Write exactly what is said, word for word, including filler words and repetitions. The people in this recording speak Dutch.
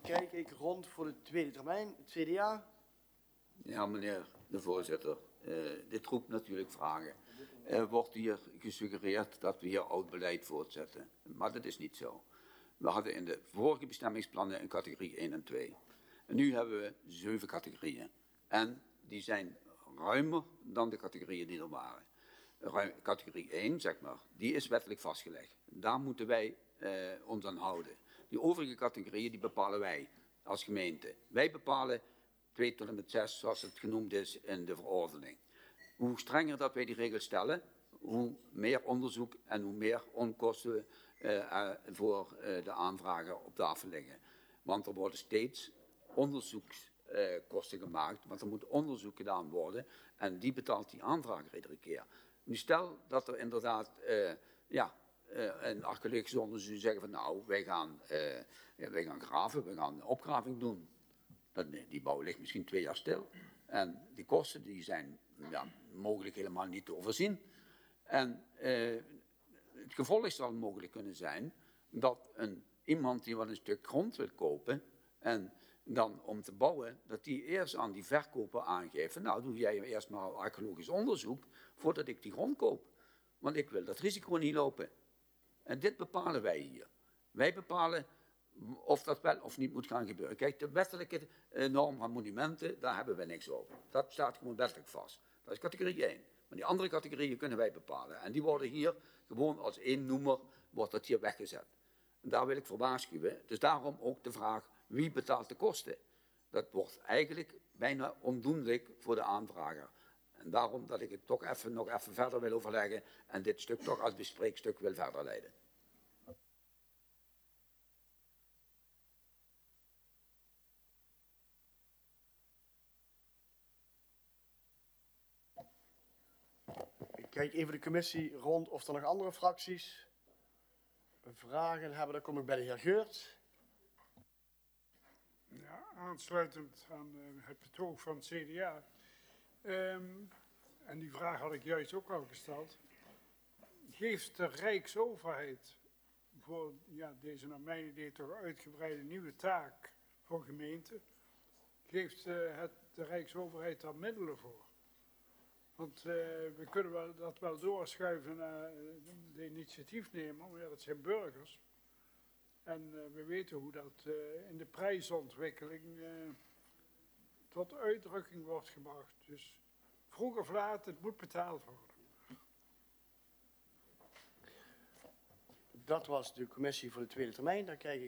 kijk ik rond voor de tweede termijn. Het C D A. Ja, meneer de voorzitter. Uh, dit roept natuurlijk vragen. Er wordt hier gesuggereerd dat we hier oud beleid voortzetten. Maar dat is niet zo. We hadden in de vorige bestemmingsplannen een categorie één en twee. En nu hebben we zeven categorieën. En die zijn ruimer dan de categorieën die er waren. Ruim, categorie één, zeg maar, die is wettelijk vastgelegd. Daar moeten wij uh, ons aan houden. Die overige categorieën die bepalen wij als gemeente. Wij bepalen twee tot en met zes, zoals het genoemd is in de verordening. Hoe strenger dat wij die regels stellen, hoe meer onderzoek en hoe meer onkosten uh, uh, voor uh, de aanvrager op tafel liggen. Want er worden steeds onderzoekskosten uh, gemaakt, want er moet onderzoek gedaan worden en die betaalt die aanvrager iedere keer. Nu stel dat er inderdaad uh, ja, uh, een archeologisch onderzoek zeggen van nou, wij gaan, uh, ja, wij gaan graven, we gaan een opgraving doen. Dat, die bouw ligt misschien twee jaar stil. En die kosten die zijn ja, mogelijk helemaal niet te overzien. En uh, het gevolg zal mogelijk kunnen zijn dat een, iemand die wat een stuk grond wil kopen en dan om te bouwen, dat die eerst aan die verkoper aangeeft, nou doe jij eerst maar archeologisch onderzoek voordat ik die grond koop. Want ik wil dat risico niet lopen. En dit bepalen wij hier. Wij bepalen of dat wel of niet moet gaan gebeuren. Kijk, de wettelijke norm van monumenten, daar hebben we niks over. Dat staat gewoon wettelijk vast. Dat is categorie één. Maar die andere categorieën kunnen wij bepalen. En die worden hier gewoon als één noemer, wordt dat hier weggezet. En daar wil ik voor waarschuwen. Dus daarom ook de vraag, wie betaalt de kosten? Dat wordt eigenlijk bijna ondoenlijk voor de aanvrager. En daarom dat ik het toch even, nog even verder wil overleggen en dit stuk toch als bespreekstuk wil verder leiden. Ik kijk even de commissie rond of er nog andere fracties vragen hebben. Dan kom ik bij de heer Geurt. Ja, aansluitend aan uh, het betoog van het C D A. Um, en die vraag had ik juist ook al gesteld. Geeft de Rijksoverheid voor ja, deze naar mijn idee toch uitgebreide nieuwe taak voor gemeenten, geeft uh, het, de Rijksoverheid daar middelen voor? Want uh, we kunnen wel, dat wel doorschuiven naar uh, de initiatiefnemer, maar ja, dat zijn burgers. En uh, we weten hoe dat uh, in de prijsontwikkeling uh, tot uitdrukking wordt gebracht. Dus vroeg of laat, het moet betaald worden. Dat was de commissie voor de tweede termijn. Dan kijk ik